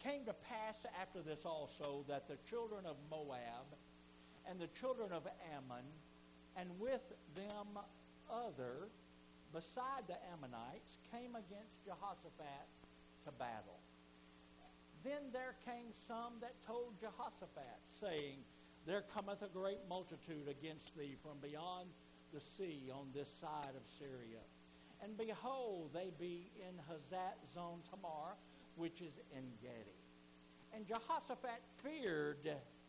came to pass after this also that the children of Moab and the children of Ammon, and with them other, beside the Ammonites, came against Jehoshaphat to battle. Then there came some that told Jehoshaphat, saying, There cometh a great multitude against thee from beyond the sea on this side of Syria. And behold, they be in Hazat Zon Tamar, which is in Gedi. And Jehoshaphat feared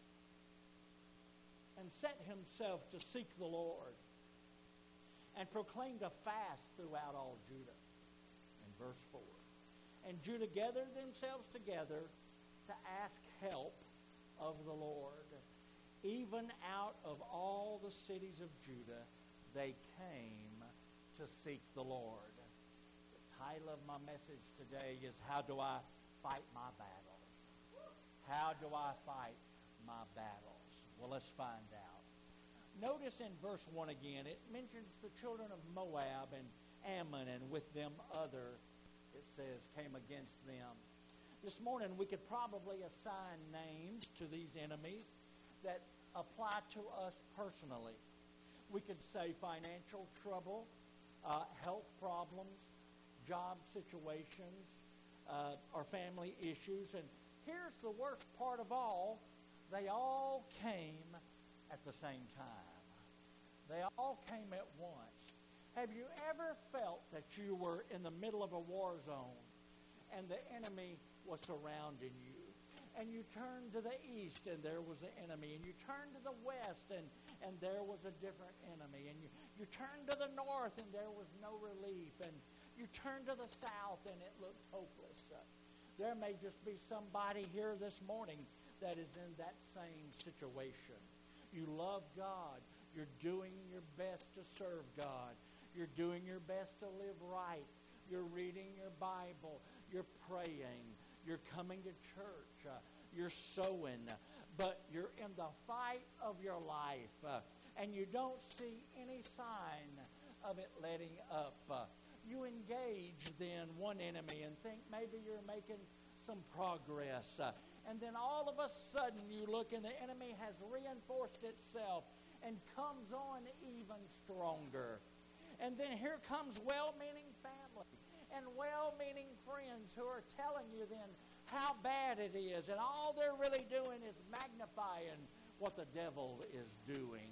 and set himself to seek the Lord, and proclaimed a fast throughout all Judah. In verse 4. And Judah gathered themselves together to ask help of the Lord. Even out of all the cities of Judah, they came to seek the Lord. The title of my message today is, How Do I Fight My Battles? How do I fight my battles? Well, let's find out. Notice in verse 1 again, it mentions the children of Moab and Ammon, and with them other, it says, came against them. This morning we could probably assign names to these enemies that apply to us personally. We could say financial trouble, health problems, job situations, or family issues. And here's the worst part of all. They all came at the same time. They all came at once. Have you ever felt that you were in the middle of a war zone and the enemy was surrounding you? And you turned to the east and there was an enemy. And you turned to the west and there was a different enemy. And you turned to the north and there was no relief. And you turned to the south and it looked hopeless. There may just be somebody here this morning that is in that same situation. You love God. You're doing your best to serve God. You're doing your best to live right. You're reading your Bible. You're praying. You're coming to church. You're sowing. But you're in the fight of your life. And you don't see any sign of it letting up. You engage then one enemy and think maybe you're making some progress. And then all of a sudden you look and the enemy has reinforced itself and comes on even stronger. And then here comes well-meaning family and well-meaning friends who are telling you then how bad it is. And all they're really doing is magnifying what the devil is doing.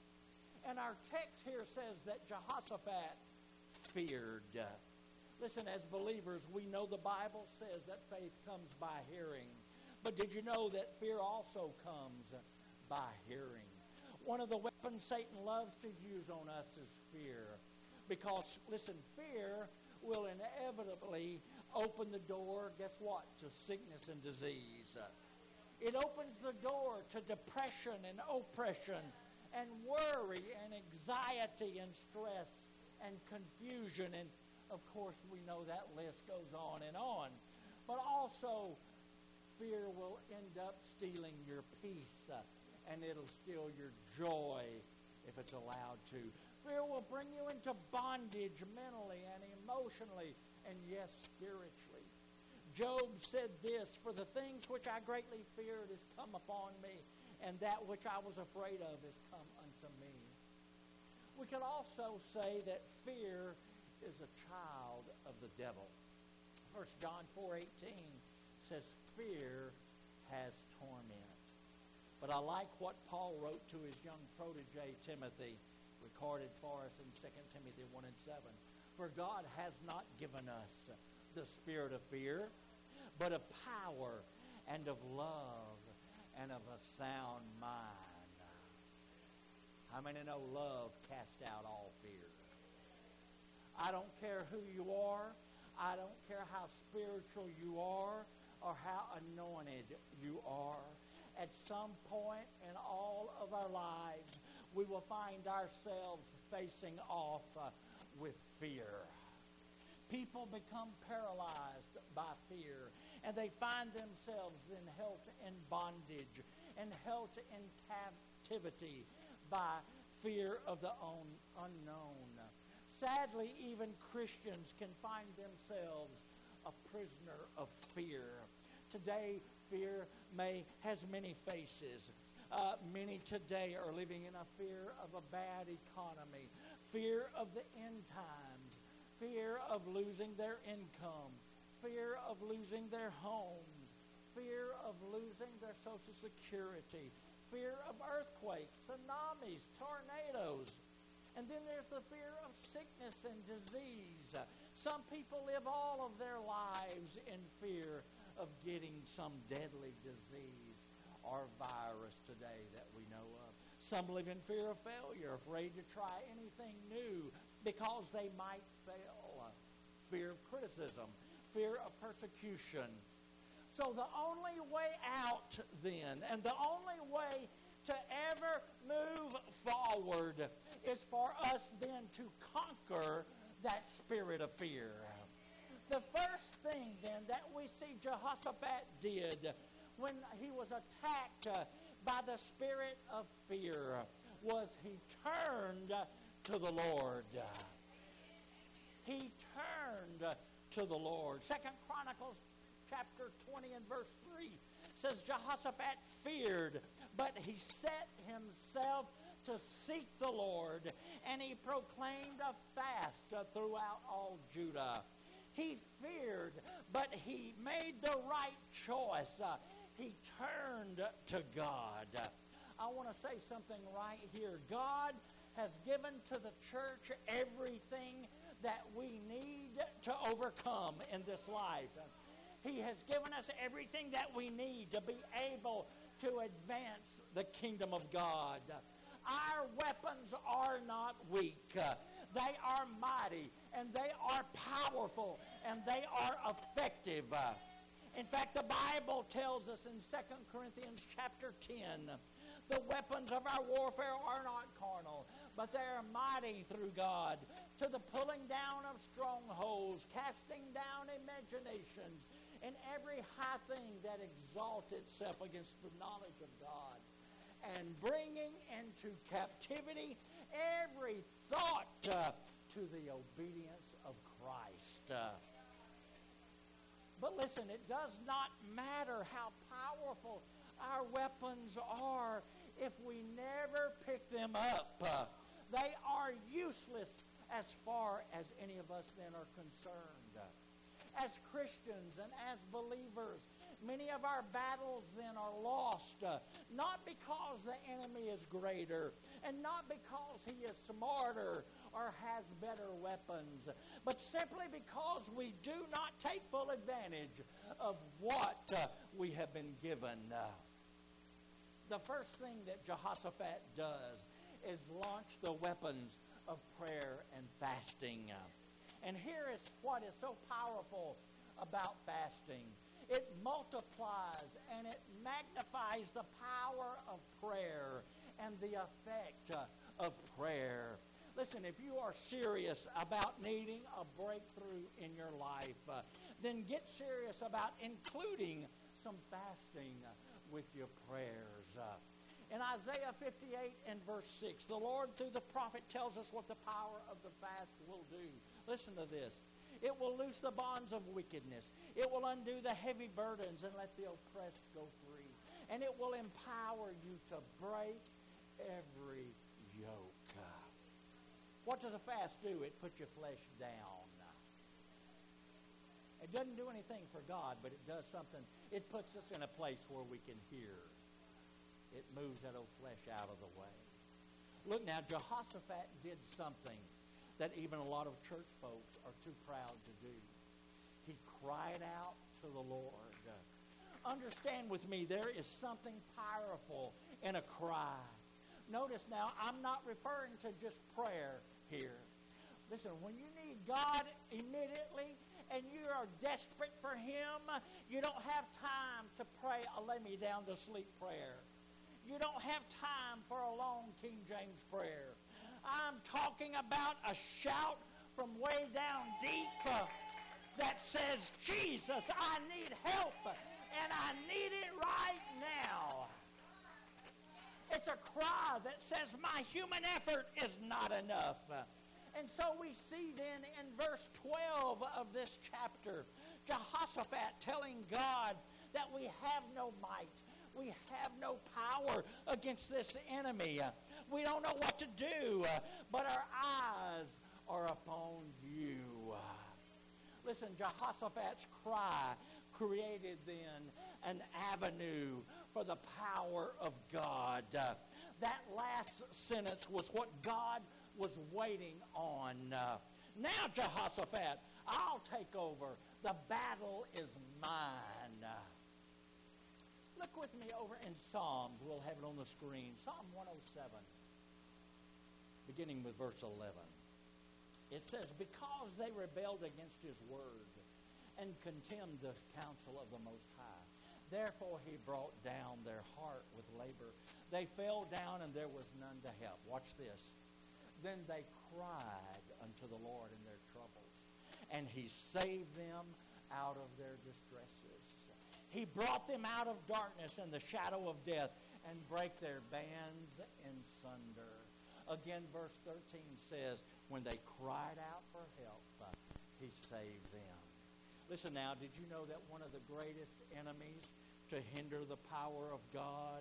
And our text here says that Jehoshaphat feared. Listen, as believers, we know the Bible says that faith comes by hearing. But did you know that fear also comes by hearing? One of the weapons Satan loves to use on us is fear. Because, listen, fear will inevitably open the door, guess what, to sickness and disease. It opens the door to depression and oppression and worry and anxiety and stress and confusion. And, of course, we know that list goes on and on. But also, fear will end up stealing your peace, and it'll steal your joy if it's allowed to. Fear will bring you into bondage mentally and emotionally, and yes, spiritually. Job said this, For the things which I greatly feared is come upon me, and that which I was afraid of is come unto me. We could also say that fear is a child of the devil. 1 John 4:18 says, Fear has torment. But I like what Paul wrote to his young protege, Timothy, recorded for us in 2 Timothy 1:7. For God has not given us the spirit of fear, but of power and of love and of a sound mind. How many know love casts out all fear? I don't care who you are. I don't care how spiritual you are or how anointed you are. At some point in all of our lives, we will find ourselves facing off with fear. People become paralyzed by fear, and they find themselves then held in bondage and held in captivity by fear of the unknown. Sadly, even Christians can find themselves a prisoner of fear. Today, fear has many faces. Many today are living in a fear of a bad economy, fear of the end times, fear of losing their income, fear of losing their homes, fear of losing their Social Security, fear of earthquakes, tsunamis, tornadoes. And then there's the fear of sickness and disease. Some people live all of their lives in fear of getting some deadly disease or virus today that we know of. Some live in fear of failure, afraid to try anything new because they might fail. Fear of criticism, fear of persecution. So the only way out then, and the only way to ever move forward, is for us then to conquer that spirit of fear. The first thing then that we see Jehoshaphat did when he was attacked by the spirit of fear was he turned to the Lord. He turned to the Lord. 2 Chronicles chapter 20 and verse 3 says Jehoshaphat feared, but he set himself to seek the Lord, and he proclaimed a fast throughout all Judah. He feared, but he made the right choice. He turned to God. I want to say something right here. God has given to the church everything that we need to overcome in this life. He has given us everything that we need to be able to advance the kingdom of God. Our weapons are not weak. They are mighty, and they are powerful, and they are effective. In fact, the Bible tells us in 2 Corinthians chapter 10, the weapons of our warfare are not carnal, but they are mighty through God to the pulling down of strongholds, casting down imaginations, and every high thing that exalts itself against the knowledge of God, and bringing into captivity every thought to the obedience of Christ. But listen, it does not matter how powerful our weapons are if we never pick them up. They are useless as far as any of us then are concerned. As Christians and as believers, many of our battles then are lost, not because the enemy is greater and not because he is smarter or has better weapons, but simply because we do not take full advantage of what we have been given. The first thing that Jehoshaphat does is launch the weapons of prayer and fasting. And here is what is so powerful about fasting. It multiplies and it magnifies the power of prayer and the effect of prayer. Listen, if you are serious about needing a breakthrough in your life, then get serious about including some fasting with your prayers. In Isaiah 58 and verse 6, the Lord through the prophet tells us what the power of the fast will do. Listen to this. It will loose the bonds of wickedness. It will undo the heavy burdens and let the oppressed go free. And it will empower you to break every yoke. What does a fast do? It puts your flesh down. It doesn't do anything for God, but it does something. It puts us in a place where we can hear. It moves that old flesh out of the way. Look now, Jehoshaphat did something that even a lot of church folks are too proud to do. He cried out to the Lord. Understand with me, there is something powerful in a cry. Notice now, I'm not referring to just prayer here. Listen, when you need God immediately and you are desperate for Him, you don't have time to pray a lay me down to sleep prayer. You don't have time for a long King James prayer. I'm talking about a shout from way down deep that says, Jesus, I need help, and I need it right now. It's a cry that says my human effort is not enough. And so we see then in verse 12 of this chapter, Jehoshaphat telling God that we have no might. We have no power against this enemy. We don't know what to do, but our eyes are upon you. Listen, Jehoshaphat's cry created then an avenue for the power of God. That last sentence was what God was waiting on. Now, Jehoshaphat, I'll take over. The battle is mine. Look with me over in Psalms. We'll have it on the screen. Psalm 107, beginning with verse 11. It says, because they rebelled against his word and contemned the counsel of the Most High, therefore he brought down their heart with labor. They fell down and there was none to help. Watch this. Then they cried unto the Lord in their troubles, and he saved them out of their distresses. He brought them out of darkness and the shadow of death and brake their bands in sunder. Again, verse 13 says, when they cried out for help, he saved them. Listen now, did you know that one of the greatest enemies to hinder the power of God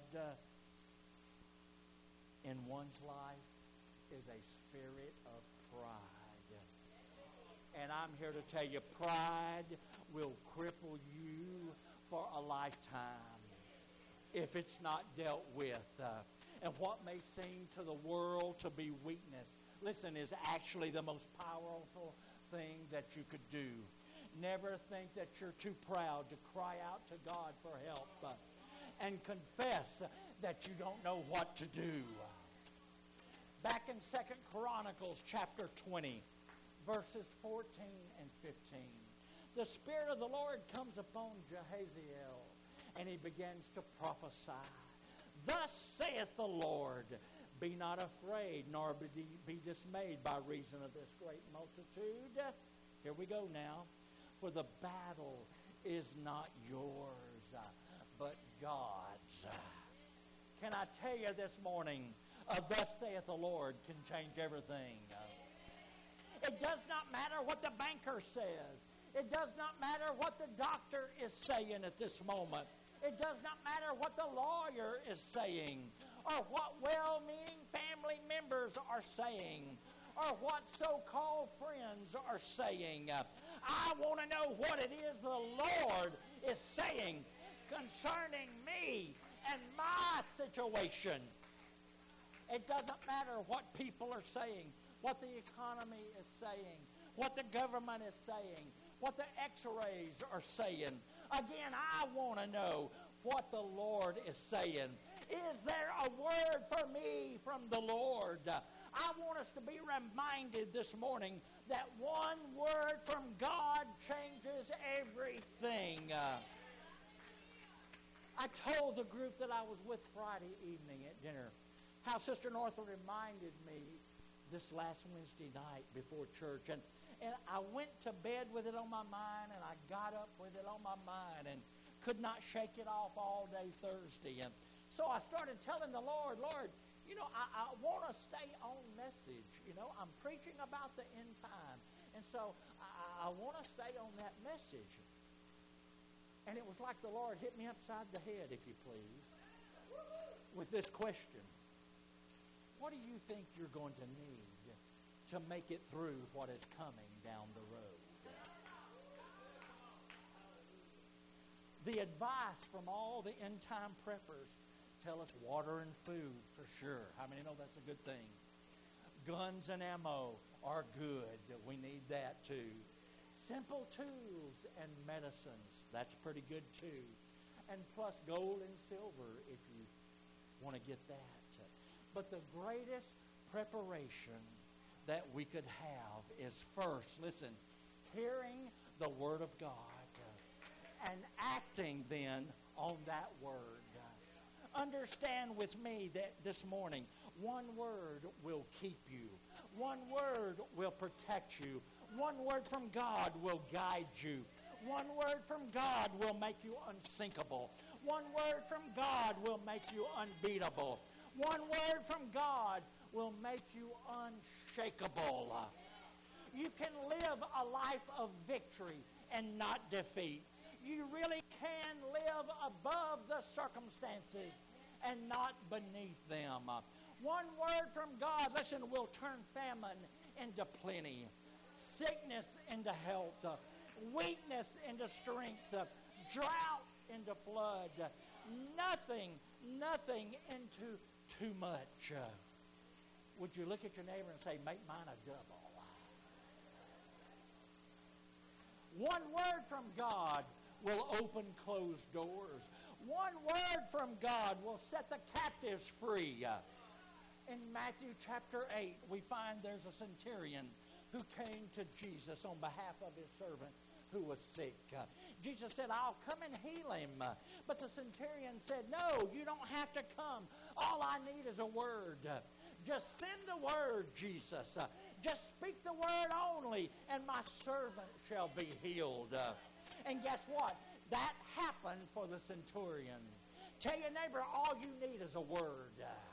in one's life is a spirit of pride? And I'm here to tell you, pride will cripple you for a lifetime if it's not dealt with. And what may seem to the world to be weakness, listen, is actually the most powerful thing that you could do. Never think that you're too proud to cry out to God for help and confess that you don't know what to do. Back in 2 Chronicles chapter 20, verses 14 and 15. The Spirit of the Lord comes upon Jehaziel, and he begins to prophesy. Thus saith the Lord, be not afraid, nor be dismayed by reason of this great multitude. Here we go now. For the battle is not yours, but God's. Can I tell you this morning, thus saith the Lord can change everything. It does not matter what the banker says. It does not matter what the doctor is saying at this moment. It does not matter what the lawyer is saying, or what well-meaning family members are saying, or what so-called friends are saying. I want to know what it is the Lord is saying concerning me and my situation. It doesn't matter what people are saying, what the economy is saying, what the government is saying, what the x-rays are saying. Again, I want to know what the Lord is saying. Is there a word for me from the Lord? I want us to be reminded this morning that one word from God changes everything. I told the group that I was with Friday evening at dinner how Sister Northwood reminded me this last Wednesday night before church. And I went to bed with it on my mind, and I got up with it on my mind and could not shake it off all day Thursday. And so I started telling the Lord, you know, I want to stay on message. You know, I'm preaching about the end time. And so I want to stay on that message. And it was like the Lord hit me upside the head, if you please, with this question. What do you think you're going to need to make it through what is coming down the road? The advice from all the end-time preppers tell us water and food for sure. How many know that's a good thing? Guns and ammo are good. We need that too. Simple tools and medicines, that's pretty good too. And plus gold and silver if you want to get that. But the greatest preparation that we could have is first, listen, hearing the Word of God and acting then on that Word. Understand with me that this morning, one word will keep you. One word will protect you. One word from God will guide you. One word from God will make you unsinkable. One word from God will make you unbeatable. One word from God will make you unshakable. You can live a life of victory and not defeat. You really can live a circumstances and not beneath them. One word from God, listen, will turn famine into plenty, sickness into health, weakness into strength, drought into flood, nothing into too much. Would you look at your neighbor and say, make mine a double? One word from God will open closed doors. One word from God will set the captives free. In Matthew chapter 8, we find there's a centurion who came to Jesus on behalf of his servant who was sick. Jesus said, I'll come and heal him. But the centurion said, no, you don't have to come. All I need is a word. Just send the word, Jesus. Just speak the word only, and my servant shall be healed. And guess what? That happened for the centurion. Tell your neighbor, all you need is a word.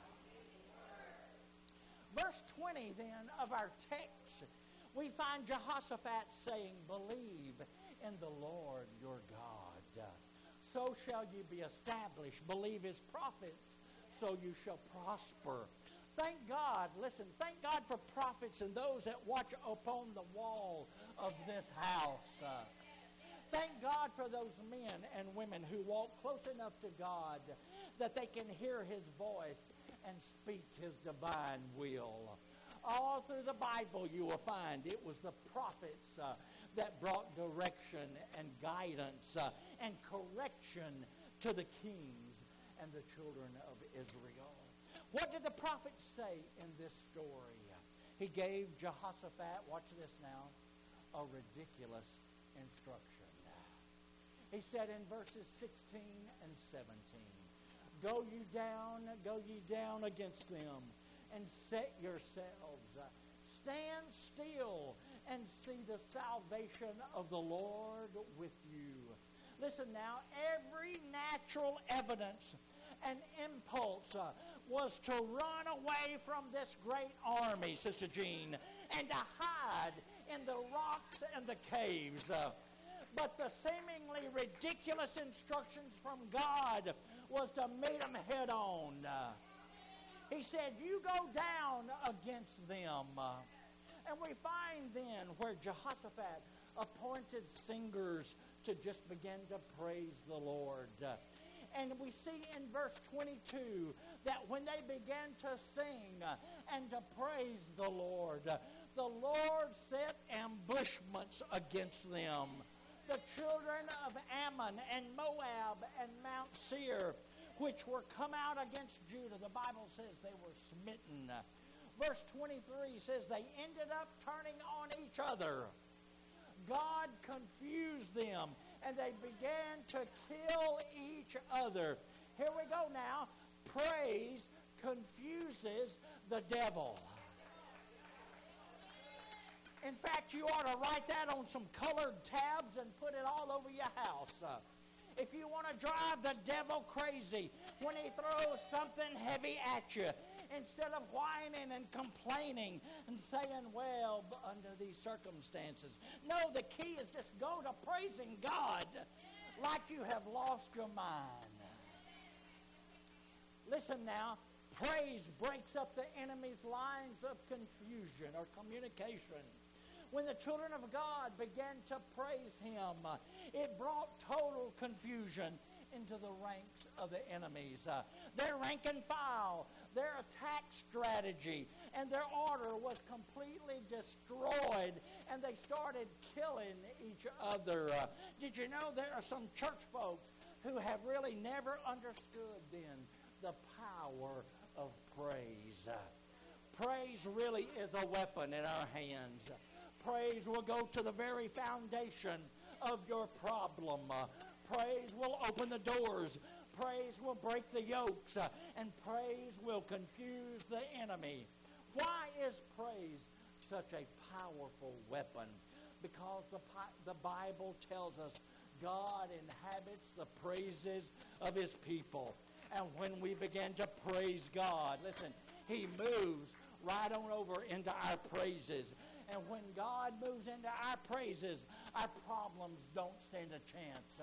Verse 20 then of our text, we find Jehoshaphat saying, believe in the Lord your God. So shall you be established. Believe his prophets, so you shall prosper. Thank God, listen, thank God for prophets and those that watch upon the wall of this house. Thank God for those men and women who walk close enough to God that they can hear his voice and speak his divine will. All through the Bible you will find it was the prophets that brought direction and guidance and correction to the kings and the children of Israel. What did the prophet say in this story? He gave Jehoshaphat, watch this now, a ridiculous instruction. He said in verses 16 and 17, Go ye down against them, and set yourselves. Stand still and see the salvation of the Lord with you. Listen now, every natural evidence and impulse was to run away from this great army, Sister Jean, and to hide in the rocks and the caves. But the seemingly ridiculous instructions from God was to meet them head on. He said, you go down against them. And we find then where Jehoshaphat appointed singers to just begin to praise the Lord. And we see in verse 22 that when they began to sing and to praise the Lord set ambushments against them. The children of Ammon and Moab and Mount Seir, which were come out against Judah, the Bible says they were smitten. Verse 23 says they ended up turning on each other. God confused them, and they began to kill each other. Here we go now. Praise confuses the devil. In fact, you ought to write that on some colored tabs and put it all over your house. If you want to drive the devil crazy when he throws something heavy at you, instead of whining and complaining and saying, well, under these circumstances. No, the key is just go to praising God like you have lost your mind. Listen now, praise breaks up the enemy's lines of confusion or communication. When the children of God began to praise him, it brought total confusion into the ranks of the enemies. Their rank and file, their attack strategy, and their order was completely destroyed, and they started killing each other. Did you know there are some church folks who have really never understood then the power of praise? Praise really is a weapon in our hands. Praise will go to the very foundation of your problem. Praise will open the doors. Praise will break the yokes. And praise will confuse the enemy. Why is praise such a powerful weapon? Because the Bible tells us God inhabits the praises of his people. And when we begin to praise God, listen, he moves right on over into our praises. And when God moves into our praises, our problems don't stand a chance.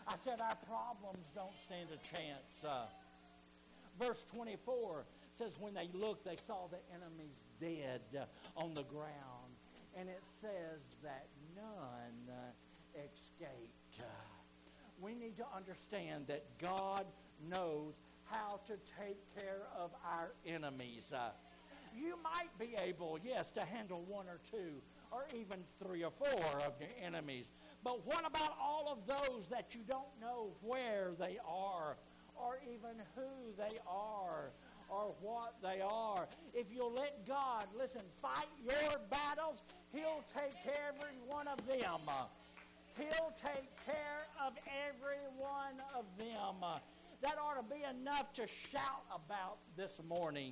I said our problems don't stand a chance. Verse 24 says when they looked, they saw the enemies dead on the ground. And it says that none escaped. We need to understand that God knows how to take care of our enemies. You might be able, yes, to handle one or two or even 3 or 4 of your enemies. But what about all of those that you don't know where they are or even who they are or what they are? If you'll let God, listen, fight your battles, He'll take care of every one of them. He'll take care of every one of them. That ought to be enough to shout about this morning.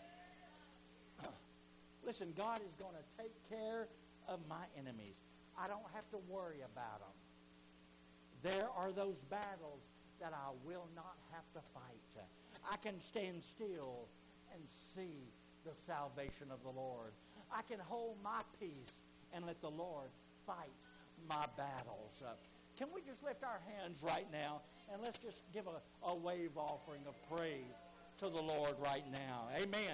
Listen, God is going to take care of my enemies. I don't have to worry about them. There are those battles that I will not have to fight. I can stand still and see the salvation of the Lord. I can hold my peace and let the Lord fight my battles. Can we just lift our hands right now and let's just give a wave offering of praise to the Lord right now. Amen.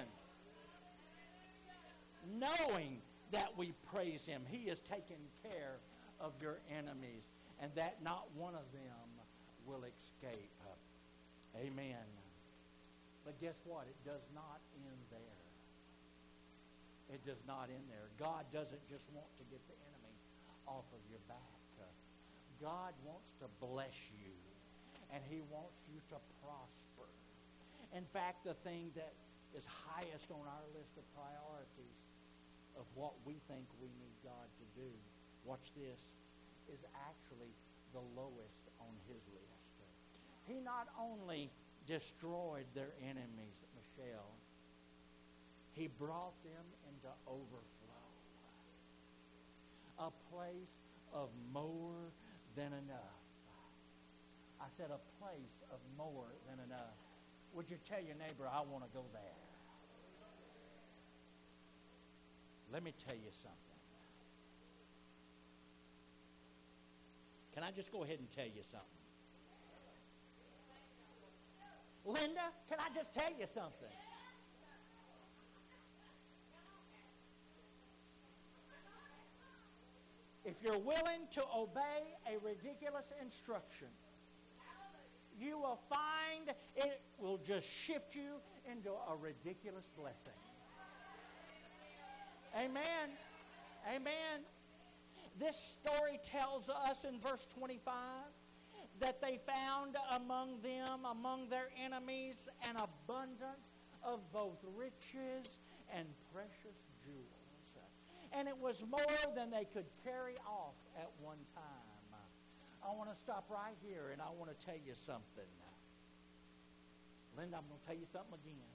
Knowing that we praise Him, He is taking care of your enemies and that not one of them will escape. Amen. But guess what? It does not end there. It does not end there. God doesn't just want to get the enemy off of your back. God wants to bless you, and He wants you to prosper. In fact, the thing that is highest on our list of priorities of what we think we need God to do, watch this, is actually the lowest on His list. He not only destroyed their enemies, Michelle, He brought them into overflow. A place of more than enough. I said a place of more than enough. Would you tell your neighbor, I want to go there? Let me tell you something. Can I just go ahead and tell you something? Linda, can I just tell you something? If you're willing to obey a ridiculous instruction, you will find it will just shift you into a ridiculous blessing. Amen. Amen. This story tells us in verse 25 that they found among them, among their enemies, an abundance of both riches and precious jewels. And it was more than they could carry off at one time. I want to stop right here and I want to tell you something. Linda, I'm going to tell you something again.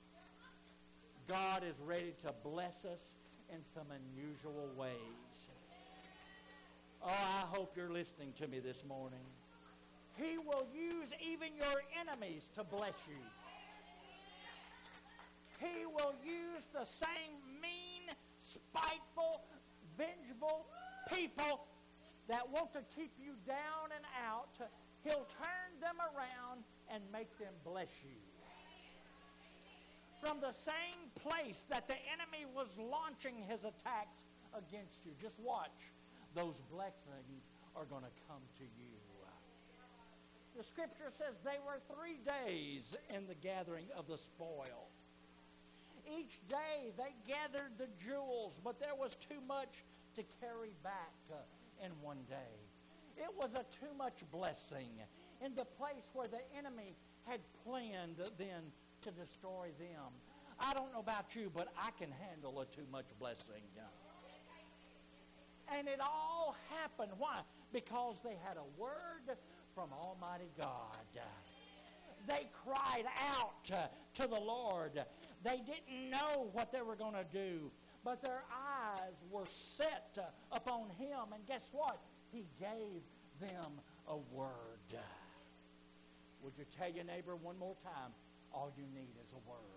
God is ready to bless us in some unusual ways. Oh, I hope you're listening to me this morning. He will use even your enemies to bless you. He will use the same mean, spiteful, vengeful people that want to keep you down and out. He'll turn them around and make them bless you. From the same place that the enemy was launching his attacks against you. Just watch. Those blessings are going to come to you. The scripture says they were 3 days in the gathering of the spoil. Each day they gathered the jewels, but there was too much to carry back in one day. It was a too much blessing in the place where the enemy had planned then to destroy them. I don't know about you, but I can handle a too much blessing. And it all happened. Why? Because they had a word from Almighty God. They cried out to the Lord. They didn't know what they were going to do, but their eyes were set upon Him. And guess what? He gave them a word. Would you tell your neighbor one more time? All you need is a word.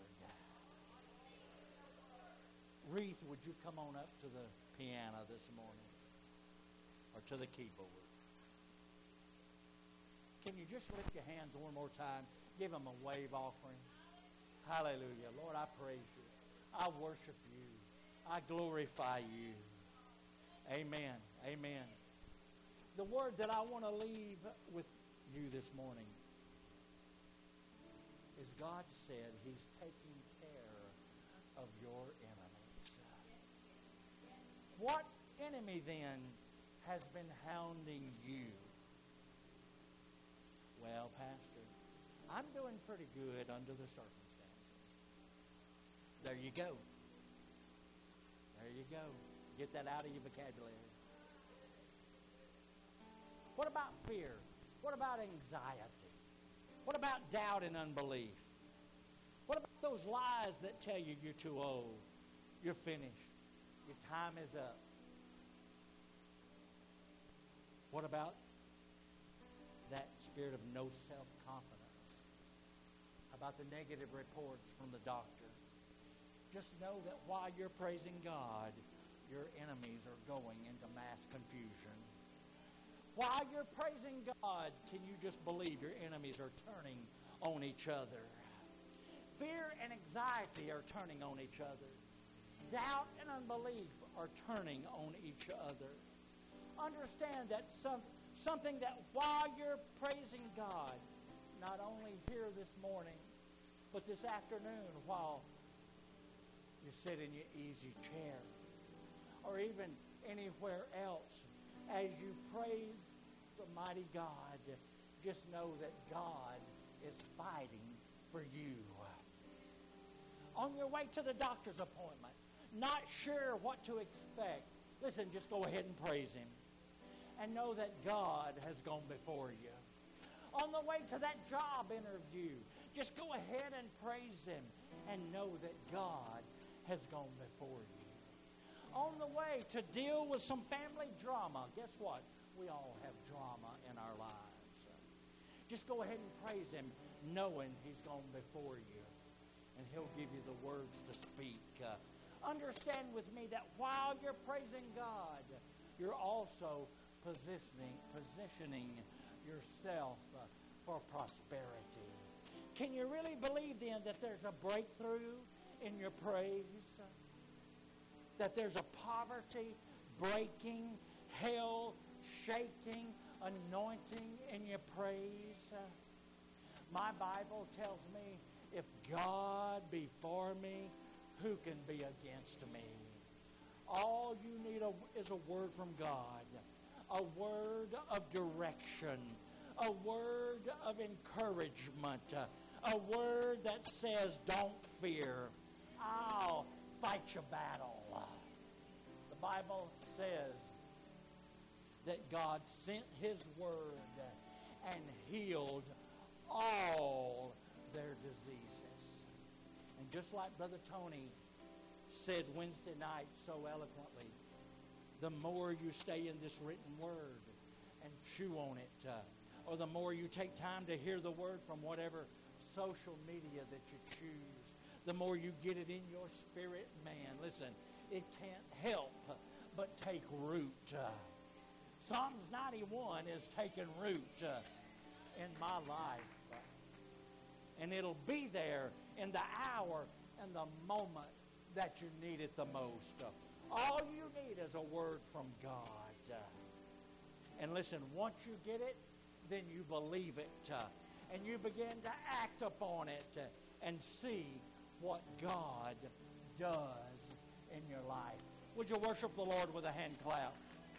Reith, would you come on up to the piano this morning? Or to the keyboard? Can you just lift your hands one more time? Give Him a wave offering. Hallelujah. Lord, I praise You. I worship You. I glorify You. Amen. Amen. The word that I want to leave with you this morning is God said He's taking care of your enemies. What enemy then has been hounding you? Well, Pastor, I'm doing pretty good under the circumstances. There you go. There you go. Get that out of your vocabulary. What about fear? What about anxiety? What about doubt and unbelief? What about those lies that tell you you're too old, you're finished, your time is up? What about that spirit of no self-confidence? How about the negative reports from the doctor? Just know that while you're praising God, your enemies are going into mass confusion. While you're praising God, can you just believe your enemies are turning on each other? Fear and anxiety are turning on each other. Doubt and unbelief are turning on each other. Understand that something that while you're praising God, not only here this morning, but this afternoon while you sit in your easy chair, or even anywhere else, as you praise the mighty God, just know that God is fighting for you. On your way to the doctor's appointment, not sure what to expect, listen, just go ahead and praise Him. And know that God has gone before you. On the way to that job interview, just go ahead and praise Him and know that God has gone before you. On the way to deal with some family drama, guess what? We all have drama in our lives. Just go ahead and praise Him, knowing He's gone before you, and He'll give you the words to speak. Understand with me that while you're praising God, you're also positioning yourself for prosperity. Can you really believe then that there's a breakthrough in your praise? That there's a poverty breaking, hell shaking anointing in your praise? My Bible tells me, if God be for me, who can be against me? All you need is a word from God, a word of direction, a word of encouragement, a word that says, don't fear, I'll fight your battle. The Bible says that God sent His word and healed all their diseases. And just like Brother Tony said Wednesday night so eloquently, the more you stay in this written word and chew on it, or the more you take time to hear the word from whatever social media that you choose, the more you get it in your spirit, man. Listen, it can't help but take root. Psalms 91 is taking root in my life. And it'll be there in the hour and the moment that you need it the most. All you need is a word from God. And listen, once you get it, then you believe it. And you begin to act upon it and see what God does in your life. Would you worship the Lord with a hand clap?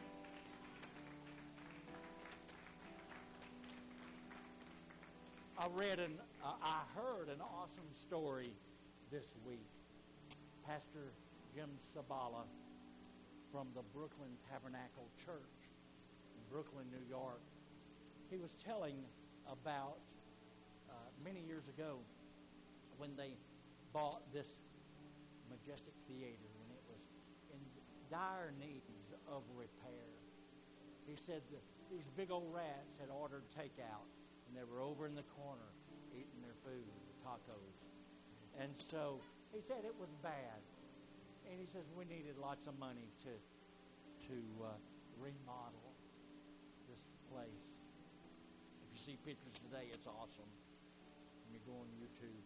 I heard an awesome story this week. Pastor Jim Sabala from the Brooklyn Tabernacle Church in Brooklyn, New York, he was telling about many years ago when they bought this majestic theater and it was in dire needs of repair. He said that these big old rats had ordered takeout and they were over in the corner eating their food, the tacos. And so he said it was bad. And he says we needed lots of money to remodel this place. If you see pictures today. It's awesome. When you go on YouTube.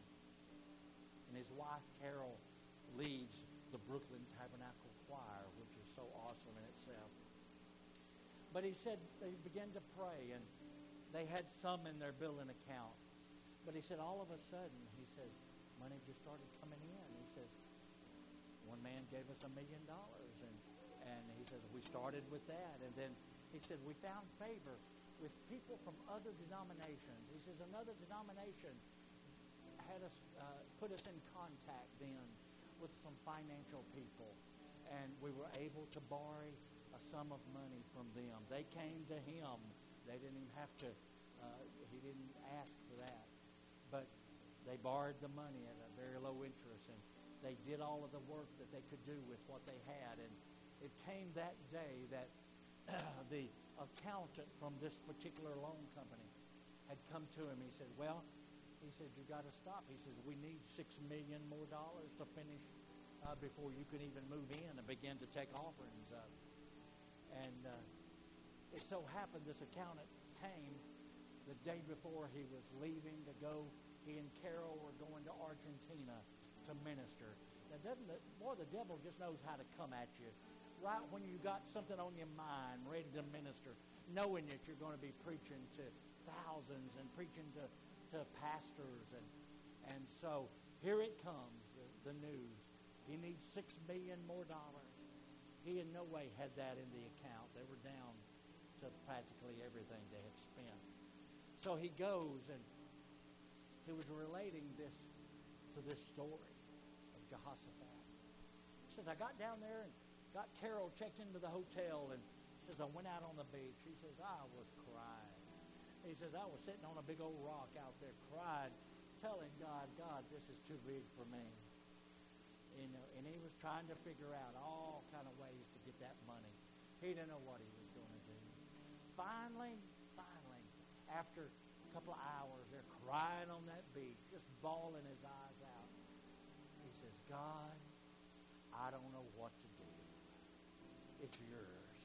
And his wife, Carol, leads the Brooklyn Tabernacle Choir, which is so awesome in itself. But he said they began to pray, and they had some in their billing account. But he said all of a sudden, he says, money just started coming in. He says, one man gave us $1 million. And he says, we started with that. And then he said, we found favor with people from other denominations. He says, another denomination had us put us in contact then with some financial people. And we were able to borrow a sum of money from them. They came to him. They didn't even have to, he didn't ask for that. But they borrowed the money at a very low interest, and they did all of the work that they could do with what they had. And it came that day that the accountant from this particular loan company had come to him. He said, well, he said, you got to stop. He says, we need $6 million more to finish before you can even move in and begin to take offerings up. And it so happened this accountant came the day before he was leaving to go. He and Carol were going to Argentina to minister. Now, the devil just knows how to come at you. Right when you got something on your mind, ready to minister, knowing that you're going to be preaching to thousands and preaching to pastors. And so here it comes, the news. He needs $6 million more. He in no way had that in the account. They were down to practically everything they had spent. So he goes, and he was relating this to this story of Jehoshaphat. He says, I got down there and got Carol checked into the hotel, and he says, I went out on the beach. He says, I was crying. He says, I was sitting on a big old rock out there crying, telling God, this is too big for me. You know, and he was trying to figure out all kind of ways to get that money. He didn't know what he was going to do. Finally, after a couple of hours, they're crying on that beach, just bawling his eyes out. He says, God, I don't know what to do. It's yours.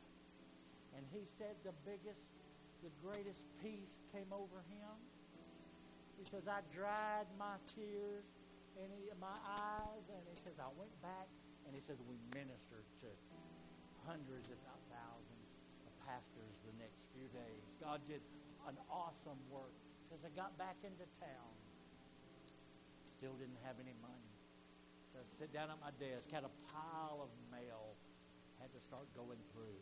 And he said the greatest peace came over him. He says, I dried my tears in my eyes, and he says, I went back, and he said, we ministered to hundreds, if not thousands, of pastors the next few days. God did an awesome work. He says, I got back into town. Still didn't have any money. So I sit down at my desk, had a pile of mail, had to start going through.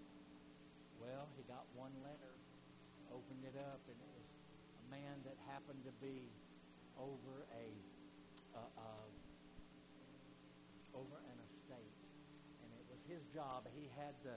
Well, he got one letter, opened it up, and it was a man that happened to be over an estate, and it was his job. He had the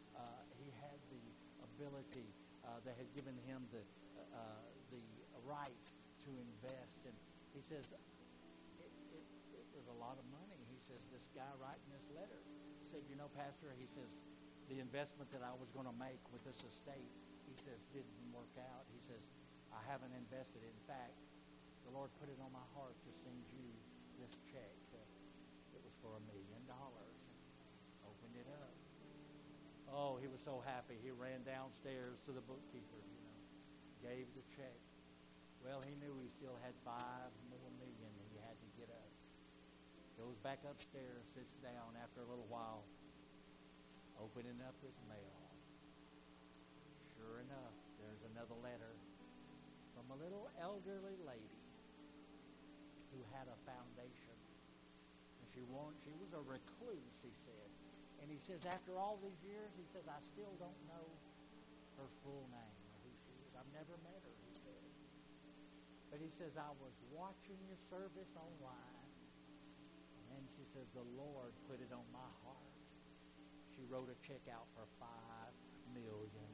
ability. They had given him the right to invest, and he says it was a lot of money. He says this guy writing this letter said, you know, Pastor, he says the investment that I was going to make with this estate, he says, didn't work out. He says, I haven't invested it. In fact, the Lord put it on my heart to send you this check. It was for $1 million. Opened it up. Oh, he was so happy. He ran downstairs to the bookkeeper, gave the check. Well, he knew he still had $5 more million he had to get up. Goes back upstairs, sits down after a little while, opening up his mail. Sure enough, there's another letter from a little elderly lady who had a foundation. And she was a recluse, he said. And he says, after all these years, he says, I still don't know her full name or who she is. I've never met her, he said. But he says, I was watching your service online. And she says, the Lord put it on my heart. She wrote a check out for $5 million.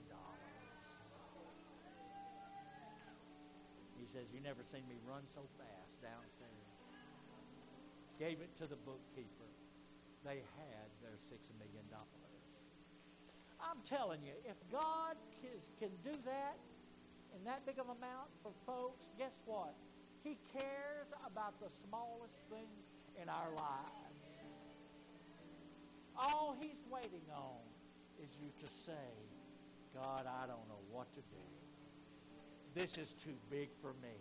He says, you never seen me run so fast downstairs. Gave it to the bookkeeper. They had their $6 million. I'm telling you, if God can do that in that big of amount for folks, guess what? He cares about the smallest things in our lives. All he's waiting on is you to say, God, I don't know what to do. This is too big for me.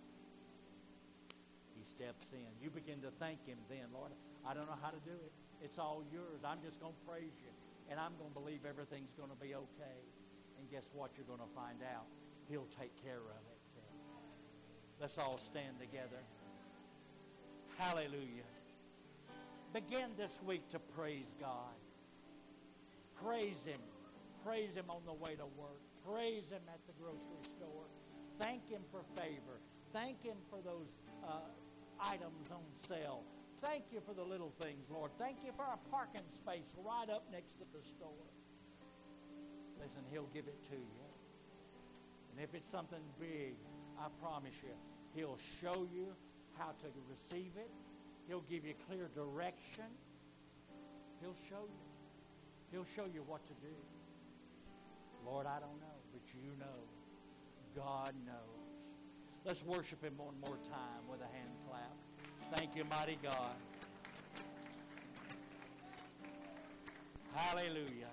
He steps in. You begin to thank him then. Lord, I don't know how to do it. It's all yours. I'm just going to praise you. And I'm going to believe everything's going to be okay. And guess what? You're going to find out. He'll take care of it. Let's all stand together. Hallelujah. Begin this week to praise God. Praise him. Praise him on the way to work. Praise him at the grocery store. Thank him for favor. Thank him for those items on sale. Thank you for the little things, Lord. Thank you for our parking space right up next to the store. Listen, he'll give it to you. And if it's something big, I promise you, he'll show you how to receive it. He'll give you clear direction. He'll show you. He'll show you what to do. Lord, I don't know, but you know. God knows. Let's worship him one more time with a hand clap. Thank you, mighty God. Hallelujah.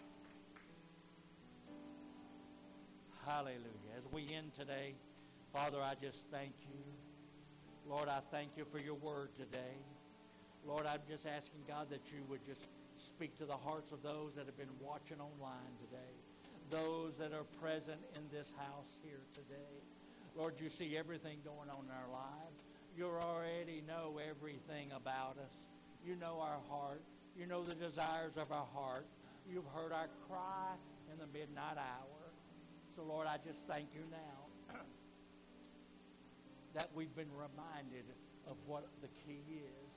Hallelujah. As we end today, Father, I just thank you. Lord, I thank you for your word today. Lord, I'm just asking, God, that you would just speak to the hearts of those that have been watching online today, those that are present in this house here today. Lord, you see everything going on in our lives. You already know everything about us. You know our heart. You know the desires of our heart. You've heard our cry in the midnight hour. So, Lord, I just thank you now that we've been reminded of what the key is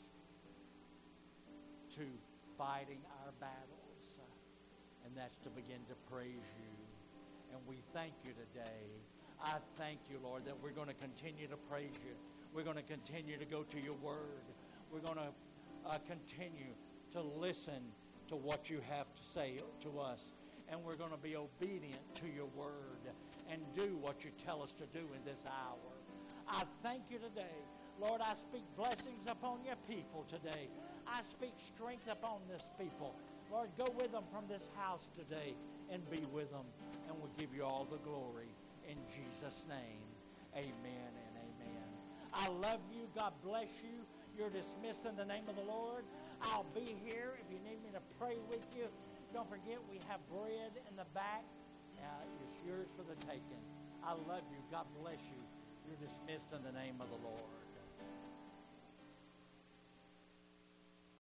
to fighting our battles. And that's to begin to praise you. And we thank you today. I thank you, Lord, that we're going to continue to praise you. We're going to continue to go to your word. We're going to continue to listen to what you have to say to us. And we're going to be obedient to your word and do what you tell us to do in this hour. I thank you today. Lord, I speak blessings upon your people today. I speak strength upon this people. Lord, go with them from this house today and be with them. And we'll give you all the glory in Jesus' name. Amen and amen. I love you. God bless you. You're dismissed in the name of the Lord. I'll be here if you need me to pray with you. Don't forget, we have bread in the back. It's yours for the taking. I love you. God bless you. You're dismissed in the name of the Lord.